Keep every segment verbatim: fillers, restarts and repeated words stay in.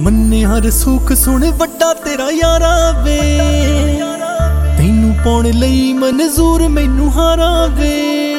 ਮੰਨੇ ਹਰ ਸੁੱਖ ਸੁਣ ਵੱਡਾ ਤੇਰਾ ਯਾਰਾ ਵੇ, ਤੈਨੂੰ ਪਾਉਣ ਲਈ ਮਨਜ਼ੂਰ ਮੈਨੂੰ ਹਾਰਾ ਵੇ।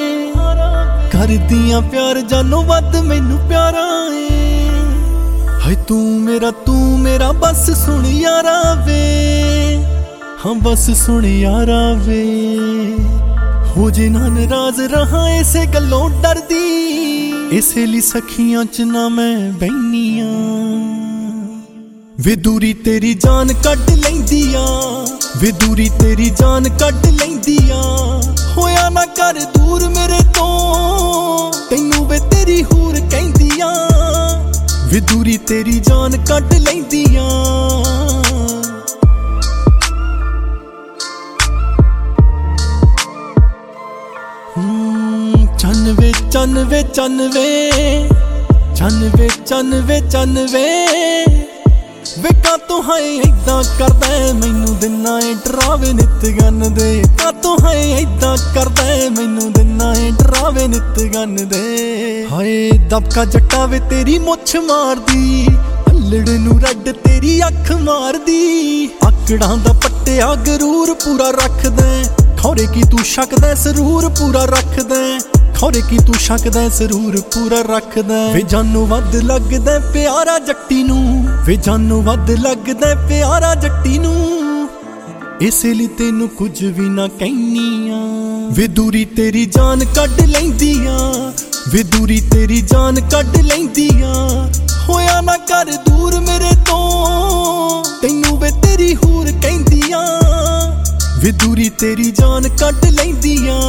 ਕਰਦੀਆਂ ਪਿਆਰ ਜਾਨੋਂ ਵੱਧ ਮੈਨੂੰ ਪਿਆਰਾ ਏ, ਹਾਏ ਤੂੰ ਮੇਰਾ ਤੂੰ ਮੇਰਾ ਬਸ ਸੁਣ ਯਾਰਾ ਵੇ, ਹਾਂ ਬਸ ਸੁਣ ਯਾਰਾ ਵੇ। ਹੋ ਜੇ ਨਾ ਨਾਰਾਜ਼ ਰਹਾਂ ਇਸੇ ਗੱਲੋਂ ਡਰਦੀ, ਇਸੇ ਲਈ ਸਖੀਆਂ ਚ ਨਾ ਮੈਂ ਬਹਿਨੀ ਆ। ਵੇ ਦੂਰੀ ਤੇਰੀ ਜਾਨ ਕੱਢ ਲੈਂਦੀ ਆ, ਵੇ ਦੂਰੀ ਤੇਰੀ ਜਾਨ ਕੱਢ ਲੈਂਦੀ ਆ। ਹੋਇਆ ਨਾ ਕਰ ਦੂਰ ਮੇਰੇ ਤੋਂ, ਤੈਨੂੰ ਵੇ ਤੇਰੀ ਹੂਰ ਕਹਿੰਦੀ ਆ। ਵੇ ਦੂਰੀ ਤੇਰੀ ਜਾਨ ਕੱਢ ਲੈਂਦੀ ਆ। ਚੰਨ ਵੇ ਚੰਨ ਵੇ ਚੰਨ ਵੇ ਚੰਨ ਵੇ ਚੰਨ ਵੇ ਚੰਨ ਵੇ ਵੇ ਕਾਤੋਂ ਹੈ ਏਦਾਂ ਕਰਦਾ ਮੈਨੂੰ ਦਿਨਾਂ ਏ ਡਰਾਵੇ ਨਿੱਤ ਗੰਨ ਦੇ। ਕਾਤੋਂ ਹੈ ਏਦਾਂ ਕਰਦਾ ਮੈਨੂੰ ਦਿਨਾਂ ਏ ਡਰਾਵੇ ਨਿੱਤ ਗੰਨ ਦੇ। ਹਾਏ ਦਬਕਾ ਜੱਟਾ ਵੇ ਤੇਰੀ ਮੁੱਛ ਮਾਰਦੀ, ਅਲੜ ਨੂੰ ਰੱਡ ਤੇਰੀ ਅੱਖ ਮਾਰਦੀ। ਆਕੜਾਂ ਦਾ ਪੱਟਿਆ ਗਰੂਰ ਪੂਰਾ ਰੱਖਦਾ, ਖੌਰੇ ਕੀ ਤੂੰ ਸ਼ੱਕਦਾ ਸਰੂਰ ਪੂਰਾ ਰੱਖਦਾ। ਖੌਰੇ ਕੀ ਤੂੰ ਸ਼ੱਕਦਾ ਸਰੂਰ ਪੂਰਾ ਰੱਖਦਾ। ਵੇ ਜਾਨੋਂ ਵੱਧ ਲੱਗਦਾ ਪਿਆਰਾ ਜੱਟੀ ਨੂੰ, ਵੇ ਜਾਨੋਂ ਵੱਧ ਲੱਗਦਾ ਪਿਆਰਾ ਜੱਟੀ ਨੂੰ। ਇਸੇ ਲਈ ਤੈਨੂੰ ਕੁਝ ਵੀ ਨਾ ਕਹਿਨੀ ਆ। ਵੇ ਦੂਰੀ ਤੇਰੀ ਜਾਨ ਕੱਢ ਲੈਂਦੀ ਆ, ਵੇ ਦੂਰੀ ਤੇਰੀ ਜਾਨ ਕੱਢ ਲੈਂਦੀ ਆ। ਹੋਇਆ ਨਾ ਕਰ ਦੂਰ ਮੇਰੇ ਤੋਂ, ਤੈਨੂੰ ਵੇ ਤੇਰੀ ਹੂਰ ਕਹਿੰਦੀ ਆ। ਵੇ ਦੂਰੀ ਤੇਰੀ ਜਾਨ ਕੱਢ ਲੈਂਦੀ ਆ।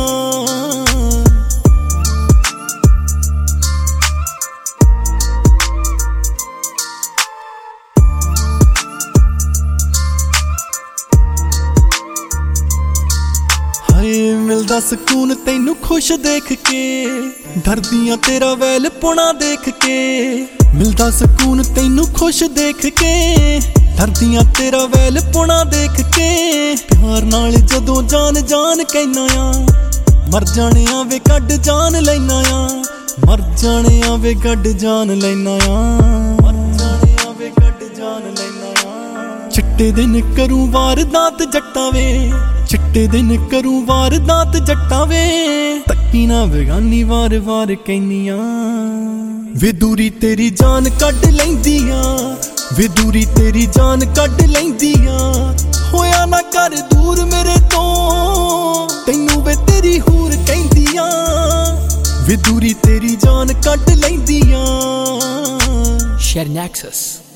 ਹਾਏ ਮਿਲਦਾ ਸਕੂਨ ਤੈਨੂੰ ਖੁਸ਼ ਦੇਖ ਕੇ, ਡਰਦੀਆਂ ਤੇਰਾ ਵੈਲ ਪੁਣਾ ਦੇਖ ਕੇ। ਮਿਲਦਾ ਸਕੂਨ ਤੈਨੂੰ ਖੁਸ਼ ਦੇਖ ਕੇ, ਡਰਦੀਆਂ ਤੇਰਾ ਵੈਲ ਪੁਣਾ ਦੇਖ ਕੇ। ਪਿਆਰ ਨਾਲ ਜਦੋਂ ਜਾਨ ਜਾਨ ਕਹਿਨਾ ਆ, ਮਰ ਜਾਣਿਆ ਵੇ ਕੱਢ ਜਾਨ ਲੈਨਾ ਆ। ਮਰ ਜਾਣਿਆ ਵੇ ਕੱਢ ਜਾਨ ਲੈਨਾ ਆ। ਮਰ ਜਾਣਿਆ ਵੇ ਕੱਢ ਜਾਨ ਲੈਨਾ ਆ। ਚਿੱਟੇ ਦਿਨ ਕਰੂੰ ਵਾਰਦਾਤ ਜੱਟਾਂ ਵੇ, ਚਿੱਟੇ ਦਿਨ ਕਰੂੰ ਵਾਰਦਾਤ ਜੱਟਾਂ ਵੇ। ਤੱਕੀ ਨਾ ਬੇਗਾਨੀ ਵਾਰ ਵਾਰ ਕਹਿਨੀ ਆ। ਵੇ ਦੂਰੀ ਤੇਰੀ ਜਾਨ ਕੱਢ ਲੈਂਦੀ ਆ, ਵੇ ਦੂਰੀ ਤੇਰੀ ਜਾਨ ਕੱਢ ਲੈਂਦੀ ਆ। ਹੋਇਆ ਨਾ ਕਰ ਦੂਰ ਮੇਰੇ ਤੋਂ, ਤੈਨੂੰ ਵੇ ਤੇਰੀ ਹੂਰ ਕਹਿੰਦੀ ਆ। ਵੇ ਦੂਰੀ ਤੇਰੀ ਜਾਨ ਕੱਢ ਲੈਂਦੀ ਆ। Share Nexus.